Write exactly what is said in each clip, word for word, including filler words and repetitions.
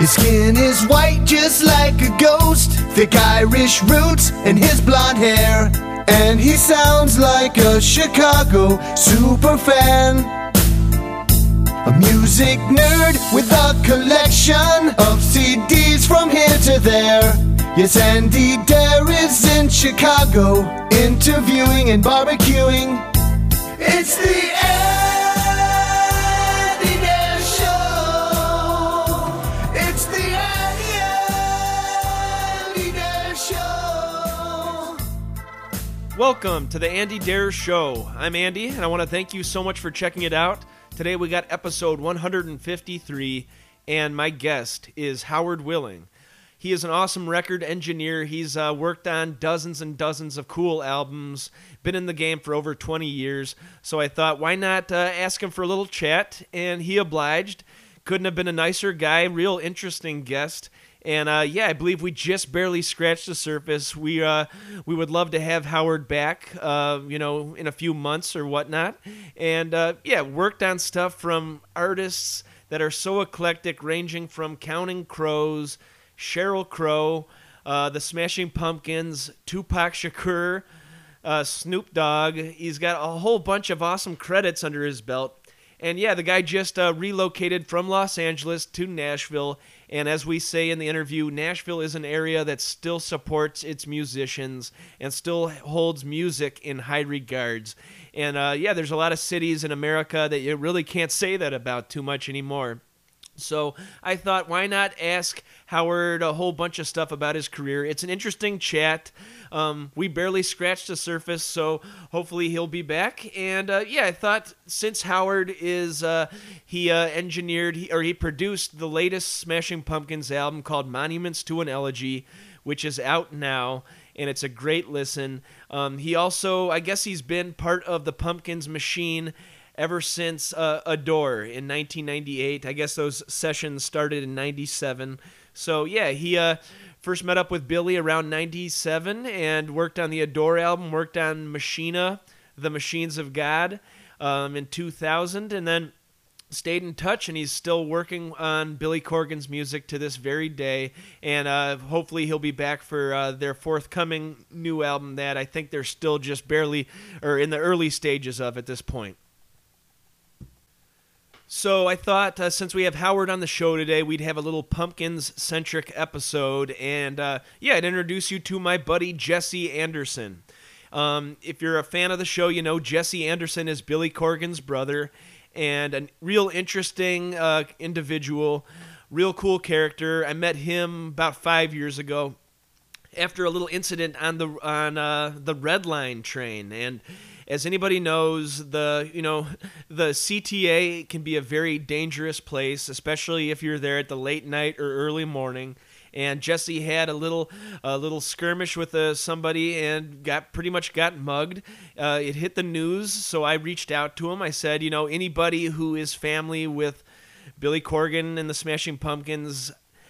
His skin is white just like a ghost, thick Irish roots and his blonde hair. And he sounds like a Chicago superfan, a music nerd with a collection of C Ds from here to there. Yes, Andy Dare is in Chicago, interviewing and barbecuing. It's the Andy Dare Show. It's the Andy Dare Show. Welcome to the Andy Dare Show. I'm Andy, and I want to thank you so much for checking it out. Today we got episode one hundred fifty-three, and my guest is Howard Willing. He is an awesome record engineer. He's uh, worked on dozens and dozens of cool albums, been in the game for over twenty years, so I thought, why not uh, ask him for a little chat, and he obliged. Couldn't have been a nicer guy, real interesting guest, and uh, yeah, I believe we just barely scratched the surface. We uh, we would love to have Howard back, uh, you know, in a few months or whatnot, and uh, yeah, worked on stuff from artists that are so eclectic, ranging from Counting Crows, Sheryl Crow, uh, the Smashing Pumpkins, Tupac Shakur, uh, Snoop Dogg. He's got a whole bunch of awesome credits under his belt. And yeah, the guy just uh, relocated from Los Angeles to Nashville. And as we say in the interview, Nashville is an area that still supports its musicians and still holds music in high regards. And uh, yeah, there's a lot of cities in America that you really can't say that about too much anymore. So I thought, why not ask Howard a whole bunch of stuff about his career? It's an interesting chat. Um, we barely scratched the surface, so hopefully he'll be back. And uh, yeah, I thought since Howard is, uh, he uh, engineered, he, or he produced the latest Smashing Pumpkins album called Monuments to an Elegy, which is out now, and it's a great listen. Um, he also, I guess he's been part of the Pumpkins machine ever since uh, Adore in nineteen ninety-eight. I guess those sessions started in ninety-seven. So yeah, he uh, first met up with Billy around ninety-seven and worked on the Adore album, worked on Machina, The Machines of God, um, in two thousand, and then stayed in touch, and he's still working on Billy Corgan's music to this very day, and uh, hopefully he'll be back for uh, their forthcoming new album that I think they're still just barely, or in the early stages of at this point. So I thought uh, since we have Howard on the show today, we'd have a little Pumpkins-centric episode. And uh, yeah, I'd introduce you to my buddy Jesse Anderson. Um, if you're a fan of the show, you know Jesse Anderson is Billy Corgan's brother and a real interesting uh, individual, real cool character. I met him about five years ago after a little incident on the on uh, the Red Line train. And as anybody knows, the you know the C T A can be a very dangerous place, especially if you're there at the late night or early morning. And Jesse had a little a little skirmish with uh, somebody and got pretty much got mugged. Uh, it hit the news, so I reached out to him. I said, you know, anybody who is family with Billy Corgan and the Smashing Pumpkins,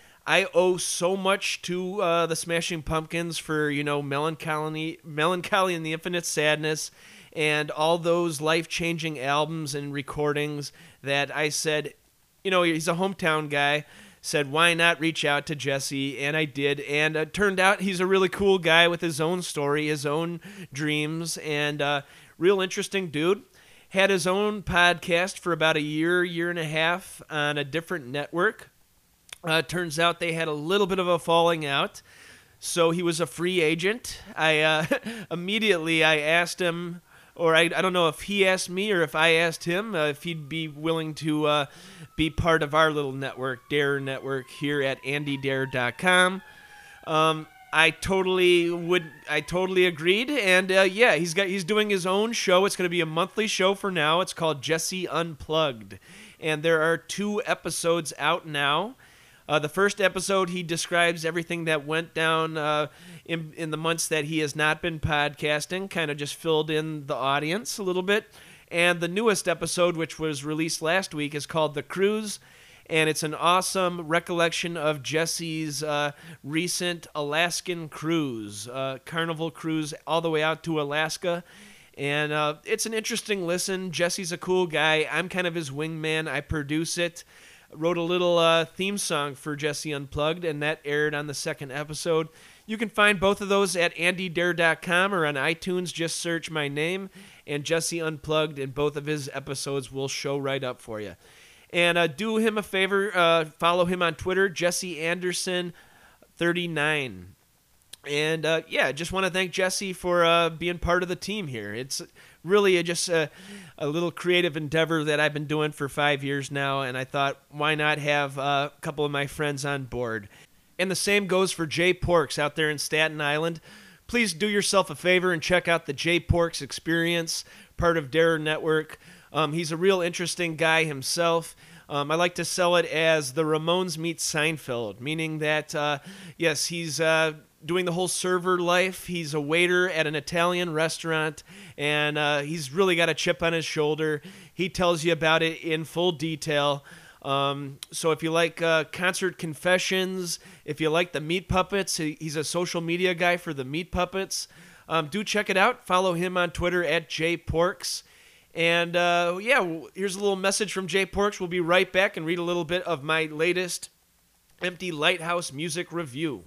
I owe so much to uh, the Smashing Pumpkins for, you know, Melancholy, Melancholy and the Infinite Sadness, and all those life-changing albums and recordings that I said, you know, he's a hometown guy, said, why not reach out to Jesse? And I did, and it turned out he's a really cool guy with his own story, his own dreams, and uh, real interesting dude. Had his own podcast for about a year, year and a half on a different network. Uh, turns out they had a little bit of a falling out, so he was a free agent. I uh, immediately I asked him, or I, I don't know if he asked me or if I asked him uh, if he'd be willing to uh, be part of our little network, Dare Network, here at andy dare dot com. Um, I totally would. I totally agreed, and uh, yeah, he's got he's doing his own show. It's going to be a monthly show for now. It's called Jesse Unplugged, and there are two episodes out now. Uh, the first episode, he describes everything that went down uh, in, in the months that he has not been podcasting, kind of just filled in the audience a little bit. And the newest episode, which was released last week, is called The Cruise, and it's an awesome recollection of Jesse's uh, recent Alaskan cruise, uh, Carnival cruise all the way out to Alaska. And uh, it's an interesting listen. Jesse's a cool guy. I'm kind of his wingman. I produce it. wrote a little uh, theme song for Jesse Unplugged, and that aired on the second episode. You can find both of those at andy dare dot com or on iTunes. Just search my name and Jesse Unplugged, and both of his episodes will show right up for you. And uh, do him a favor, uh, follow him on Twitter, Jesse Anderson thirty-nine. And uh, yeah, just want to thank Jesse for uh, being part of the team here. It's really a, just a, a little creative endeavor that I've been doing for five years now, and I thought, why not have uh, a couple of my friends on board? And the same goes for Jay Porks out there in Staten Island. Please do yourself a favor and check out the Jay Porks Experience, part of Dare Network. Um, he's a real interesting guy himself. Um, I like to sell it as the Ramones meet Seinfeld, meaning that, uh, yes, he's uh, doing the whole server life. He's a waiter at an Italian restaurant, and uh, he's really got a chip on his shoulder. He tells you about it in full detail. Um, so if you like uh, concert confessions, if you like the Meat Puppets, he, he's a social media guy for the Meat Puppets. Um, do check it out. Follow him on Twitter at Jay Porks. And uh, yeah, here's a little message from Jay Porks. We'll be right back and read a little bit of my latest Empty Lighthouse music review.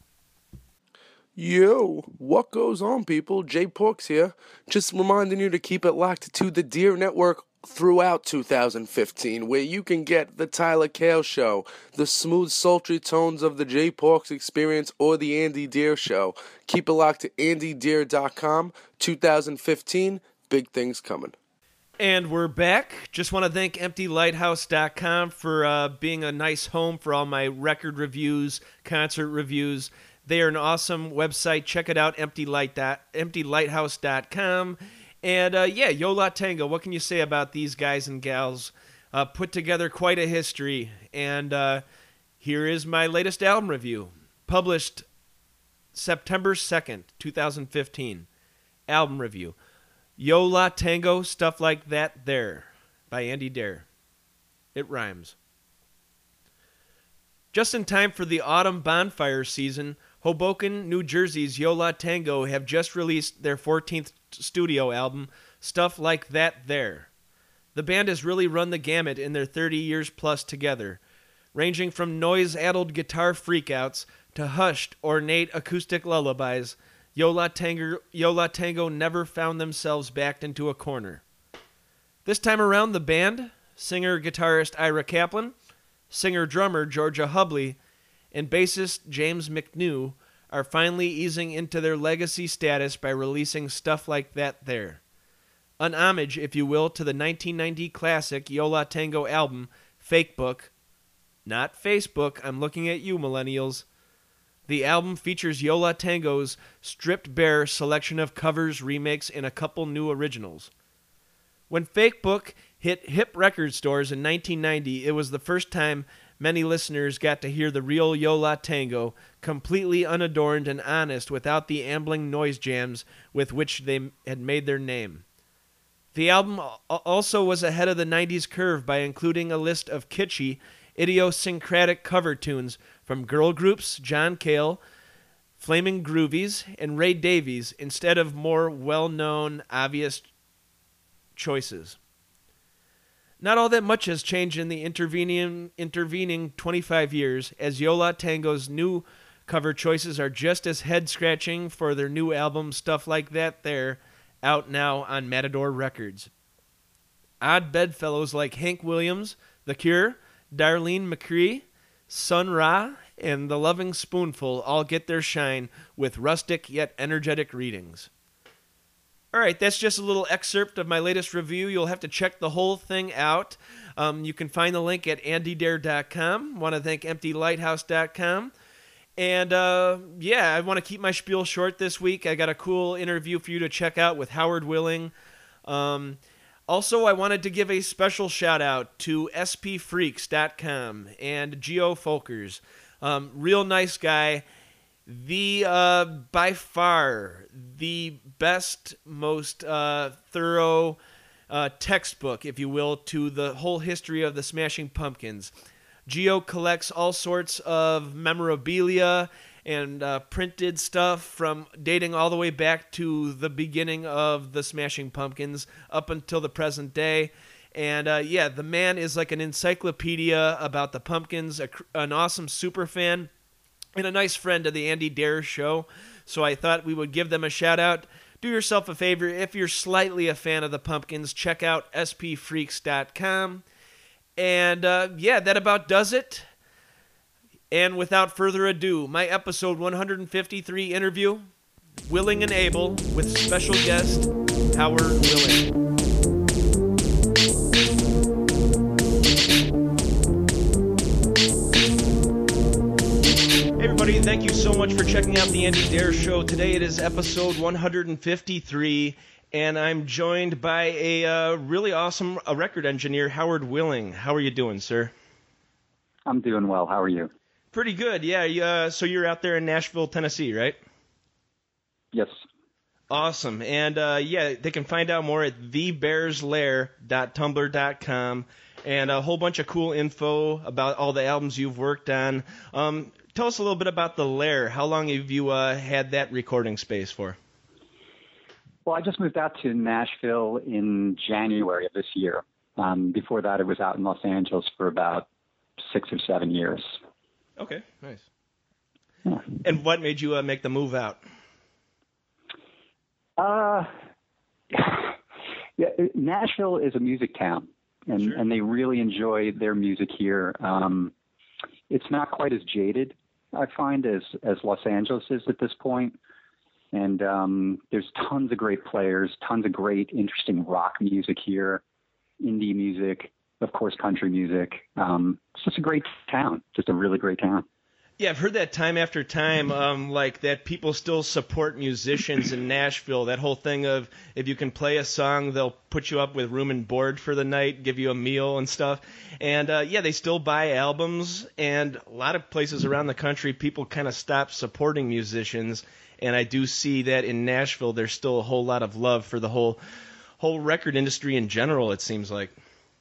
Yo, what goes on, people? Jay Porks here. Just reminding you to keep it locked to the Deer Network throughout two thousand fifteen, where you can get the Tyler Kale Show, the smooth, sultry tones of the Jay Porks Experience, or the Andy Deer Show. Keep it locked to andy deer dot com. two thousand fifteen, big things coming. And we're back. Just want to thank empty lighthouse dot com for uh, being a nice home for all my record reviews, concert reviews. They are an awesome website. Check it out, empty lighthouse dot com. And uh, yeah, Yo La Tengo, what can you say about these guys and gals? Uh, put together quite a history. And uh, here is my latest album review, published September second, twenty fifteen. Album review. Yo La Tengo, Stuff Like That There, by Andy Dare. It rhymes. Just in time for the autumn bonfire season, Hoboken, New Jersey's Yo La Tengo have just released their fourteenth studio album, Stuff Like That There. The band has really run the gamut in their thirty years plus together, ranging from noise-addled guitar freakouts to hushed, ornate acoustic lullabies. Yo La Tengo, Yo La Tengo never found themselves backed into a corner. This time around, the band, singer-guitarist Ira Kaplan, singer-drummer Georgia Hubley, and bassist James McNew are finally easing into their legacy status by releasing Stuff Like That There. An homage, if you will, to the nineteen ninety classic Yo La Tengo album, Fake Book. Not Facebook, I'm looking at you, millennials. The album features Yo La Tengo's stripped-bare selection of covers, remakes, and a couple new originals. When Fake Book hit hip record stores in nineteen ninety, it was the first time many listeners got to hear the real Yo La Tengo, completely unadorned and honest without the ambling noise jams with which they had made their name. The album also was ahead of the nineties curve by including a list of kitschy, idiosyncratic cover tunes from girl groups John Cale, Flaming Groovies, and Ray Davies instead of more well-known, obvious choices. Not all that much has changed in the intervening intervening twenty-five years, as Yo La Tengo's new cover choices are just as head-scratching for their new album Stuff Like That There, out now on Matador Records. Odd bedfellows like Hank Williams, The Cure, Darlene McCree, Sun Ra, and The Loving Spoonful all get their shine with rustic yet energetic readings. All right, that's just a little excerpt of my latest review. You'll have to check the whole thing out. Um, you can find the link at andy dare dot com. Want to thank empty lighthouse dot com. And uh, yeah, I want to keep my spiel short this week. I got a cool interview for you to check out with Howard Willing. Um, also, I wanted to give a special shout out to s p freaks dot com and Geo Folkers. Um, real nice guy. The, uh, by far, the best, most uh, thorough uh, textbook, if you will, to the whole history of the Smashing Pumpkins. Geo collects all sorts of memorabilia and uh, printed stuff from dating all the way back to the beginning of the Smashing Pumpkins up until the present day. And uh, yeah, the man is like an encyclopedia about the Pumpkins, a, an awesome super fan, and a nice friend of the Andy Dare Show. So I thought we would give them a shout out. Do yourself a favor, if you're slightly a fan of the Pumpkins, check out s p freaks dot com. And uh, yeah, that about does it. And without further ado, my episode one fifty-three interview, Willing and Able, with special guest Howard Willing. Hey everybody, thank you so much for checking out the Andy Dare Show. Today it is episode one fifty-three, and I'm joined by a uh, really awesome a record engineer, Howard Willing. How are you doing, sir? I'm doing well. How are you? Pretty good, yeah. Uh, so you're out there in Nashville, Tennessee, right? Yes. Awesome. And uh, yeah, they can find out more at the bears lair dot tumblr dot com, and a whole bunch of cool info about all the albums you've worked on. Um, tell us a little bit about the Lair. How long have you uh, had that recording space for? Well, I just moved out to Nashville in January of this year. Um, before that, I was out in Los Angeles for about six or seven years. Okay, nice. Yeah. And what made you uh, make the move out? Uh, yeah, Nashville is a music town, and, Sure. and they really enjoy their music here. Um, it's not quite as jaded, I find, as, as Los Angeles is at this point. And um, there's tons of great players, tons of great, interesting rock music here, indie music, of course, country music. Um, it's just a great town, just a really great town. Yeah, I've heard that time after time, um, like that people still support musicians in Nashville. That whole thing of if you can play a song, they'll put you up with room and board for the night, give you a meal and stuff. And uh, yeah, they still buy albums. And a lot of places around the country, people kind of stop supporting musicians. And I do see that in Nashville, there's still a whole lot of love for the whole whole record industry in general, it seems like.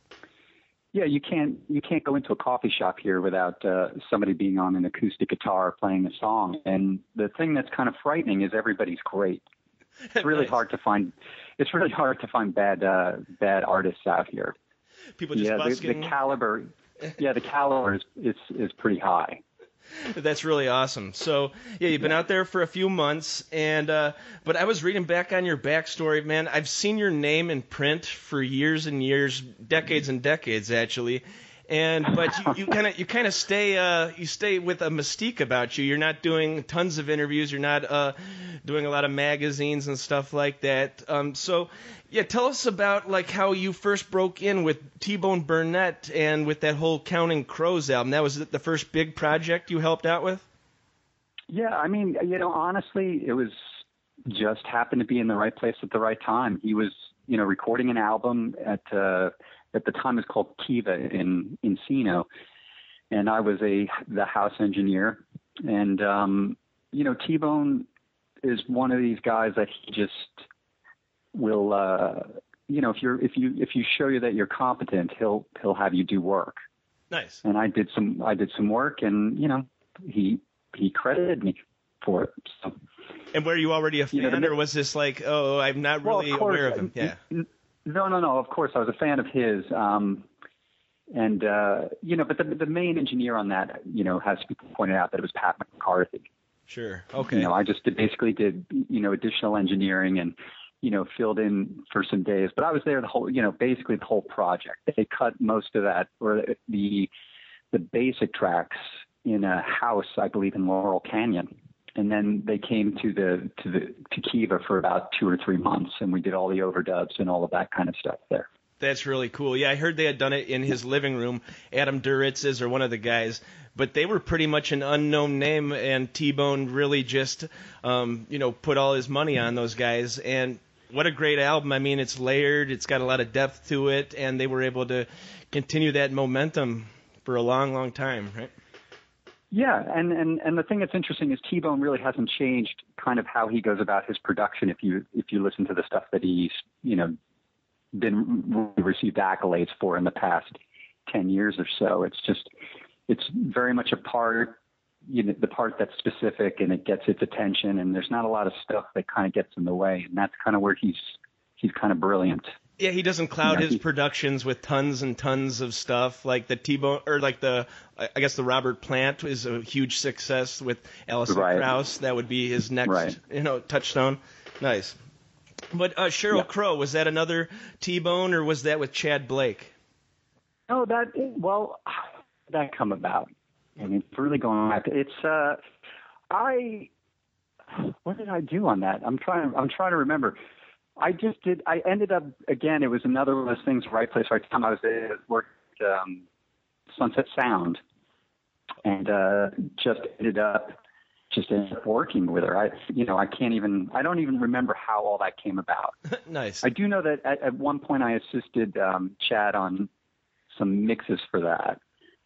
Yeah, you can't you can't go into a coffee shop here without uh, somebody being on an acoustic guitar playing a song. And the thing that's kind of frightening is everybody's great. It's really Nice. hard to find. It's really hard to find bad uh, bad artists out here. People just yeah, the, busking. the caliber. Yeah, the caliber is, is is pretty high. That's really awesome. So, yeah, you've been out there for a few months, and uh, but I was reading back on your backstory, man. I've seen your name in print for years and years, decades and decades, actually. And but you kind of you kind of stay uh, you stay with a mystique about you. You're not doing tons of interviews. You're not uh, doing a lot of magazines and stuff like that. Um, so, yeah, tell us about like how you first broke in with T-Bone Burnett and with that whole Counting Crows album. That was the first big project you helped out with? Yeah, I mean, you know, honestly, it was just happened to be in the right place at the right time. He was, you know, recording an album at uh, at the time it was called Kiva in Encino, and I was a the house engineer. And um, you know, T-Bone is one of these guys that he just will, uh, you know, if you're if you if you show you that you're competent, he'll he'll have you do work. Nice. And I did some I did some work, and you know, he he credited me for it. So. And were you already a fan, You know, the- or was this like, oh, I'm not Well, really of course, aware of him? Yeah. No, no, no. Of course, I was a fan of his. Um, and, uh, you know, but the, the main engineer on that, you know, has to be pointed out that it was Pat McCarthy. Sure. Okay. You know, I just did, basically did, you know, additional engineering and, you know, filled in for some days. But I was there the whole, you know, basically the whole project. They cut most of that, or the the basic tracks in a house, I believe, in Laurel Canyon. And then they came to the to the to Kiva for about two or three months, and we did all the overdubs and all of that kind of stuff there. That's really cool. Yeah, I heard they had done it in his living room. Adam Duritz's or one of the guys, but they were pretty much an unknown name, and T-Bone really just, um, you know, put all his money on those guys. And what a great album! I mean, it's layered, it's got a lot of depth to it, and they were able to continue that momentum for a long, long time, right? Yeah, and, and, and the thing that's interesting is T-Bone really hasn't changed kind of how he goes about his production. If you if you listen to the stuff that he's, you know, been received accolades for in the past ten years or so, it's just it's very much a part, you know, the part that's specific and it gets its attention. And there's not a lot of stuff that kind of gets in the way, and that's kind of where he's he's kind of brilliant. Yeah, he doesn't cloud Yeah, his he- productions with tons and tons of stuff like the T-Bone or like the I guess the Robert Plant is a huge success with Alison Right. Krauss. That would be his next, Right. you know, touchstone. Nice. But uh, Sheryl Yeah. Crow, was that another T-Bone or was that with Chad Blake? Oh, that well, how did that come about? I mean, it's really going back. It's uh, I. What did I do on that? I'm trying. I'm trying to remember. I just did. I ended up again. It was another one of those things. Right place, right time. I was uh, working at um, Sunset Sound, and uh, just ended up just ended up working with her. I, you know, I can't even. I don't even remember how all that came about. Nice. I do know that at, at one point I assisted um, Chad on some mixes for that.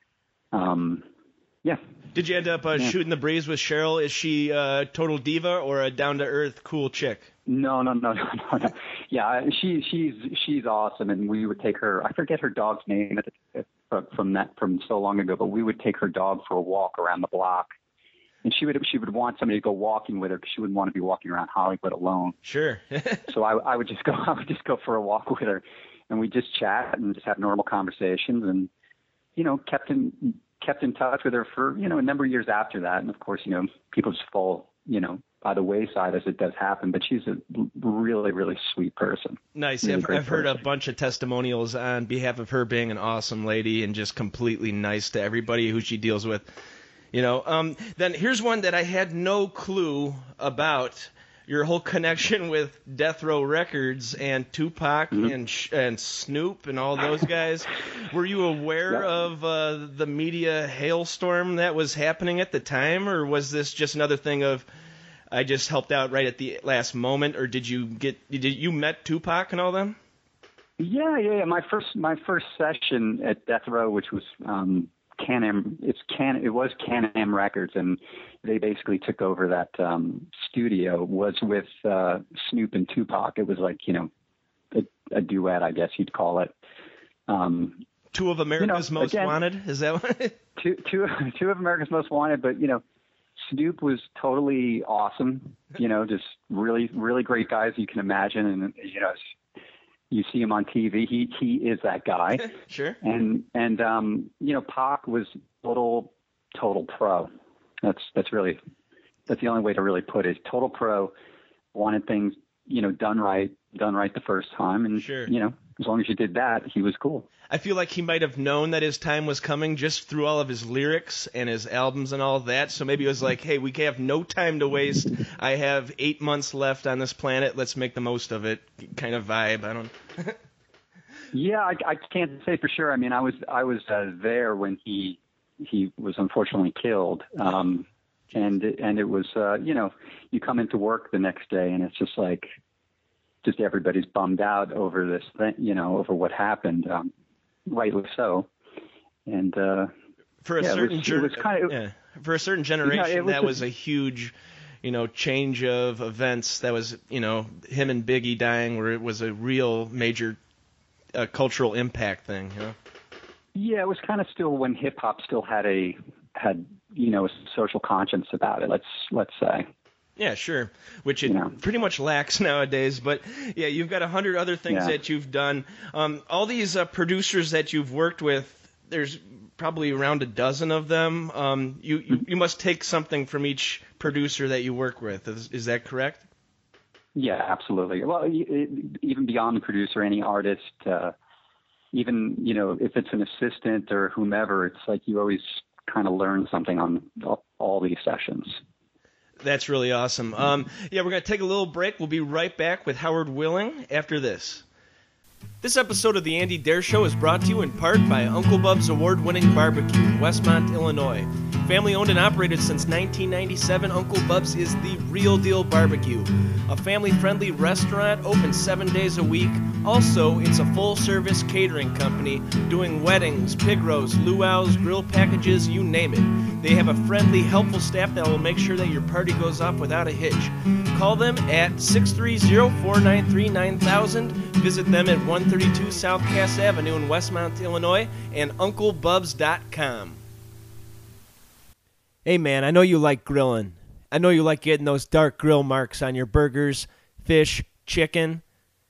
Um, yeah. Did you end up uh, Yeah. shooting the breeze with Cheryl? Is she a total diva or a down-to-earth cool chick? No, no, no, no, no, no. Yeah, she she's she's awesome, and we would take her. I forget her dog's name at the, from that from so long ago, but we would take her dog for a walk around the block, and she would she would want somebody to go walking with her because she wouldn't want to be walking around Hollywood alone. Sure. So I, I would just go. I would just go for a walk with her, and we just chat and just have normal conversations, and you know, kept in kept in touch with her for you know a number of years after that. And of course, you know, people just fall you know by the wayside as it does happen. But she's a really really sweet person. Nice. Really I've, great I've heard a person. bunch of testimonials on behalf of her being an awesome lady and just completely nice to everybody who she deals with. You know. Um, then here's one that I had no clue about. Your whole connection with Death Row Records and Tupac Mm-hmm. and Sh- and Snoop and all those guys. Were you aware Yep. of uh, the media hailstorm that was happening at the time, or was this just another thing of I just helped out right at the last moment, or did you get did you met Tupac and all them? Yeah, yeah, yeah. My first my first session at Death Row, which was um, Can-Am, it's Can it was Can-Am Records, and they basically took over that um, studio. Was with uh, Snoop and Tupac. It was like you know a, a duet, I guess you'd call it. Um, Two of America's You know, Most again- Wanted. Is that what? two two two of America's Most Wanted, but you know. Snoop was totally awesome, you know, just really, really great guy as you can imagine. And, you know, you see him on T V, he, he is that guy. Sure. And, and, um, you know, Pac was total, total pro. That's, that's really, that's the only way to really put it. Total pro, wanted things, you know, done right, done right the first time. And, Sure. you know, as long as you did that, he was cool. I feel like he might have known that his time was coming just through all of his lyrics and his albums and all that. So maybe it was like, hey, we have no time to waste. I have eight months left on this planet. Let's make the most of it kind of vibe. I don't Yeah, I, I can't say for sure. I mean, I was I was uh, there when he he was unfortunately killed, um, and and it was uh, you know you come into work the next day and it's just like just everybody's bummed out over this thing, you know, over what happened, um, rightly so, and uh, for a yeah, it certain was- ger- it was kind of- yeah, for a certain generation was that just- was a huge you know change of events. That was you know him and Biggie dying where it was a real major uh, cultural impact thing. You know. yeah, it was kind of still when hip hop still had a had you know a social conscience about it. Let's let's say. Yeah, sure. Which it You know. pretty much lacks nowadays. But yeah, you've got a hundred other things Yeah. that you've done. Um, all these uh, producers that you've worked with, there's probably around a dozen of them. Um, you, you you must take something from each producer that you work with. Is, is that correct? Yeah, absolutely. Well, y- it, even beyond the producer, any artist, uh, even, you know, if it's an assistant or whomever, it's like you always kind of learn something on all, all these sessions. That's really awesome. Um, yeah, we're going to take a little break. We'll be right back with Howard Willing after this. This episode of The Andy Dare Show is brought to you in part by Uncle Bub's award-winning barbecue in Westmont, Illinois. Family owned and operated since nineteen ninety-seven, Uncle Bub's is the real deal barbecue. A family-friendly restaurant open seven days a week. Also, it's a full-service catering company doing weddings, pig roasts, luau's, grill packages, you name it. They have a friendly, helpful staff that will make sure that your party goes off without a hitch. Call them at six three zero, four nine three, nine thousand. Visit them at one thirty-two South Cass Avenue in Westmont, Illinois, and uncle bubs dot com. Hey man, I know you like grilling. I know you like getting those dark grill marks on your burgers, fish, chicken.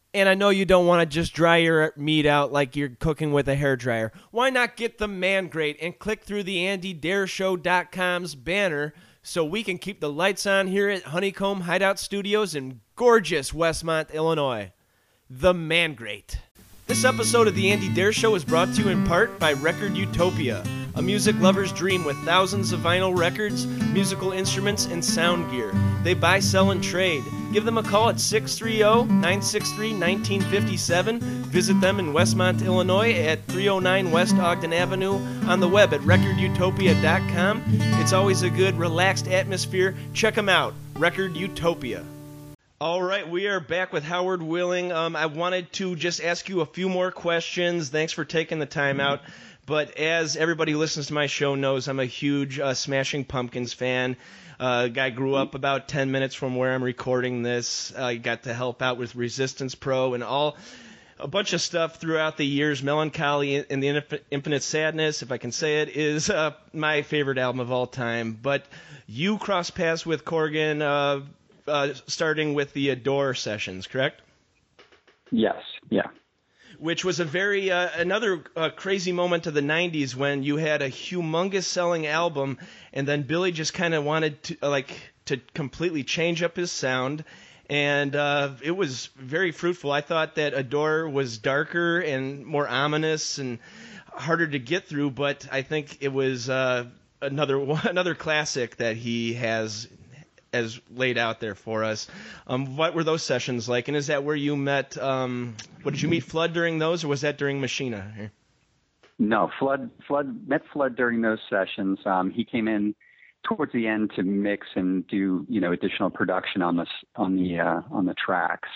And I know you don't want to just dry your meat out like you're cooking with a hairdryer. Why not get the Man Grate and click through the Andy Dare Show dot com's banner so we can keep the lights on here at Honeycomb Hideout Studios in gorgeous Westmont, Illinois. The Man Grate. This episode of the Andy Dare Show is brought to you in part by Record Utopia, a music lover's dream with thousands of vinyl records, musical instruments, and sound gear. They buy, sell, and trade. Give them a call at six three zero, nine six three, one nine five seven. Visit them in Westmont, Illinois at three oh nine West Ogden Avenue, on the web at record utopia dot com. It's always a good, relaxed atmosphere. Check them out, Record Utopia. All right, we are back with Howard Willing. Um, I wanted to just ask you a few more questions. Thanks for taking the time out. But as everybody who listens to my show knows, I'm a huge uh, Smashing Pumpkins fan. Uh, guy grew up about ten minutes from where I'm recording this. I uh, got to help out with Resistance Pro and all a bunch of stuff throughout the years. Melancholy and the Infinite Sadness, if I can say it, is uh, my favorite album of all time. But you crossed paths with Corgan uh, uh, starting with the Adore sessions, correct? Yes, yeah. Which was a very uh, another uh, crazy moment of the nineties when you had a humongous selling album, and then Billy just kind of wanted to uh, like to completely change up his sound, and uh, it was very fruitful. I thought that Adore was darker and more ominous and harder to get through, but I think it was uh, another another classic that he has as laid out there for us. Um, what were those sessions like? And is that where you met, um, what, did you meet Flood during those, or was that during Machina? No, Flood, Flood, met Flood during those sessions. Um, he came in towards the end to mix and do, you know, additional production on this, on the, uh, on the tracks.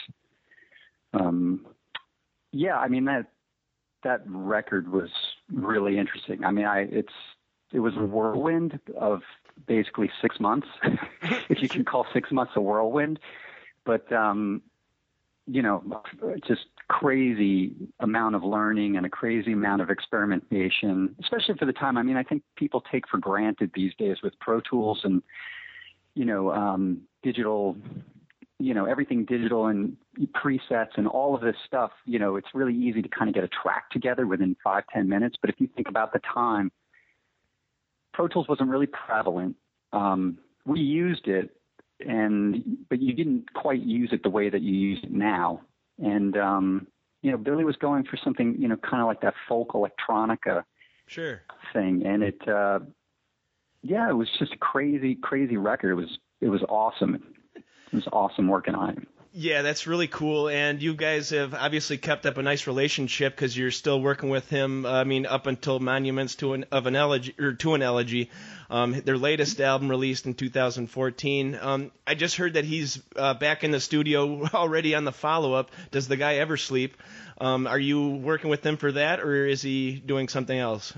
Um, yeah, I mean, that, that record was really interesting. I mean, I, it's, it was a whirlwind of basically six months, if you can call six months a whirlwind. But, um, you know, just crazy amount of learning and a crazy amount of experimentation, especially for the time. I mean, I think people take for granted these days with Pro Tools and, you know, um, digital, you know, everything digital and presets and all of this stuff. You know, it's really easy to kind of get a track together within five, ten minutes. But if you think about the time, Pro Tools wasn't really prevalent. Um, we used it, and but you didn't quite use it the way that you use it now. And um, you know, Billy was going for something, you know, kind of like that folk electronica sure thing, and it, uh, yeah, it was just a crazy, crazy record. It was, it was awesome. It was awesome working on it. Yeah, that's really cool, and you guys have obviously kept up a nice relationship because you're still working with him. Uh, I mean, up until Monuments to an of an elegy or to an elegy, um, their latest album released in two thousand fourteen. Um, I just heard that he's uh, back in the studio already on the follow-up. Does the guy ever sleep? Um, are you working with him for that, or is he doing something else?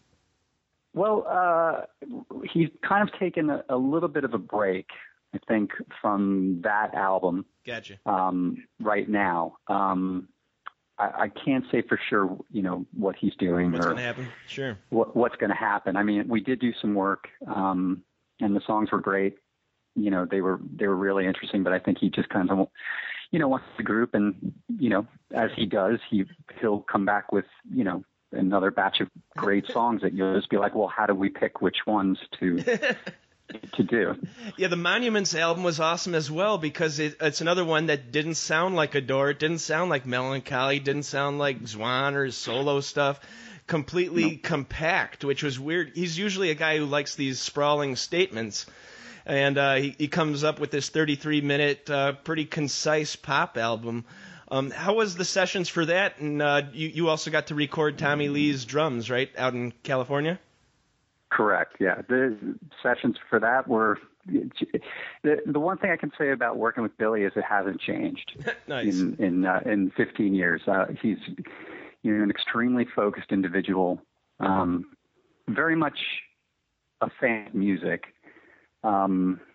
Well, uh, he's kind of taken a, a little bit of a break, I think, from that album. Gotcha. Um, right now, um, I, I can't say for sure, you know, what he's doing what's or going to happen. Sure. What, what's going to happen. I mean, we did do some work, um, and the songs were great. You know, they were they were really interesting. But I think he just kind of, you know, wants the group, and you know, as he does, he he'll come back with, you know, another batch of great songs that you'll just be like, well, how do we pick which ones to to do? Yeah, the Monuments album was awesome as well because it, it's another one that didn't sound like Adore, it didn't sound like Melancholy, didn't sound like Zwan or his solo stuff. Completely nope. compact, which was weird. He's usually a guy who likes these sprawling statements, and uh, he, he comes up with this thirty-three minute, uh, pretty concise pop album. Um, how was the sessions for that? And uh, you, you also got to record Tommy Lee's drums, right, out in California? Correct. Yeah, the sessions for that were the the one thing I can say about working with Billy is it hasn't changed. Nice. in in, uh, in fifteen years. Uh, he's you know an extremely focused individual, um, very much a fan of music, um,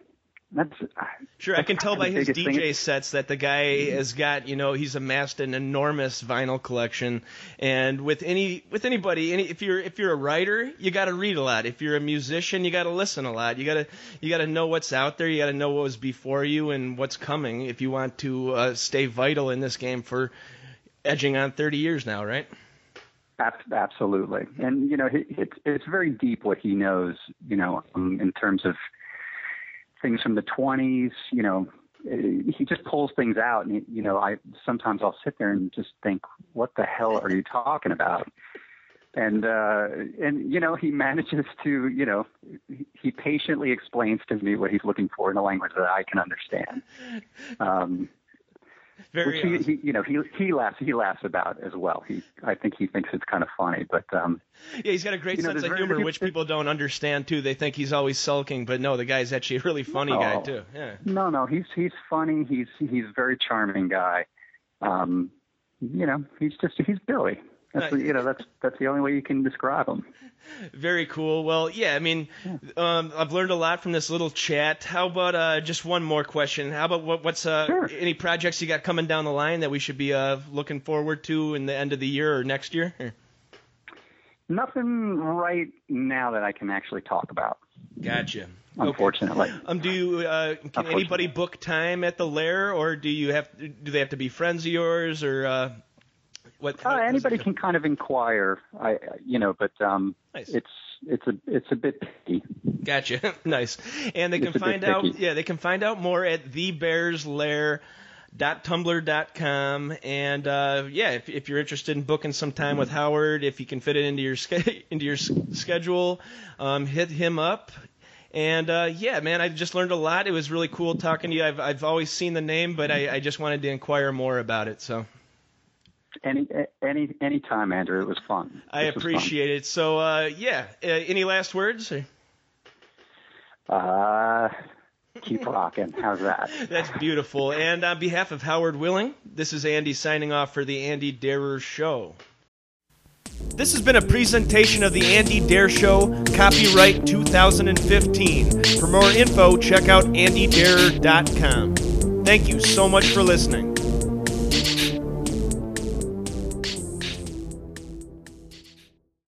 That's sure. that's I can tell by his D J thing. sets that the guy has got, you know, he's amassed an enormous vinyl collection. And with any with anybody, any, if you're if you're a writer, you got to read a lot. If you're a musician, you got to listen a lot. You got to you got to know what's out there. You got to know what was before you and what's coming if you want to uh, stay vital in this game for edging on thirty years now, right? Absolutely. And, you know, it's it's very deep what he knows, you know, um, in terms of things from the twenties, you know, he just pulls things out. And, you know, I sometimes I'll sit there and just think, what the hell are you talking about? And, uh, and you know, he manages to, you know, he patiently explains to me what he's looking for in a language that I can understand. Um Very Which he, awesome. he, you know, he he laughs he laughs about as well. He, I think he thinks it's kind of funny, but um, yeah, he's got a great you know, sense of very- humor, which people don't understand too. They think he's always sulking, but no, the guy's actually a really funny guy No. too. Yeah. no, no, he's he's funny. He's he's a very charming guy. Um, you know, he's just he's Billy. That's Nice. you know that's that's the only way you can describe him. Very cool. Well, yeah, I mean, um, I've learned a lot from this little chat. How about uh, just one more question? How about what, what's uh, Sure. any projects you got coming down the line that we should be uh, looking forward to in the end of the year or next year? Nothing right now that I can actually talk about, Gotcha. unfortunately. Okay. Um, do you, uh, can Unfortunately. anybody book time at the Lair, or do you have do they have to be friends of yours, or uh, what? Uh, how- how's anybody it go? can kind of inquire, I you know, but um, Nice. it's it's a it's a bit picky. Gotcha. Nice. And they can It's a bit find out picky. yeah, they can find out more at the bears lair dot tumblr dot com. And uh, yeah, if if you're interested in booking some time with Howard, if you can fit it into your sch- into your s- schedule, um, hit him up. And uh, yeah, man, I just learned a lot. It was really cool talking to you. I've I've always seen the name, but I, I just wanted to inquire more about it. So Any any any time, Andrew. It was fun. I This was fun. appreciate it. So uh, yeah, uh, any last words? Uh, keep rocking. How's that? That's beautiful. And on behalf of Howard Willing, this is Andy signing off for the Andy Darer Show. This has been a presentation of the Andy Dare Show, copyright two thousand fifteen. For more info, check out andy darer dot com. Thank you so much for listening.